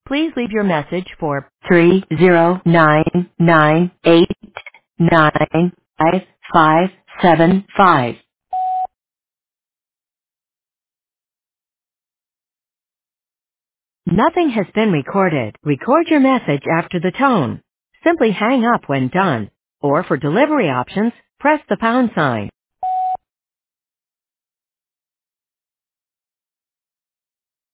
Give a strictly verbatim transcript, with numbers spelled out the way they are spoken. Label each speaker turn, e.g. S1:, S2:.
S1: Please leave your message for three zero nine nine eight nine five five seven five. Nothing has been recorded. Record your message after the tone. Simply hang up when done. Or for delivery options, press the pound sign.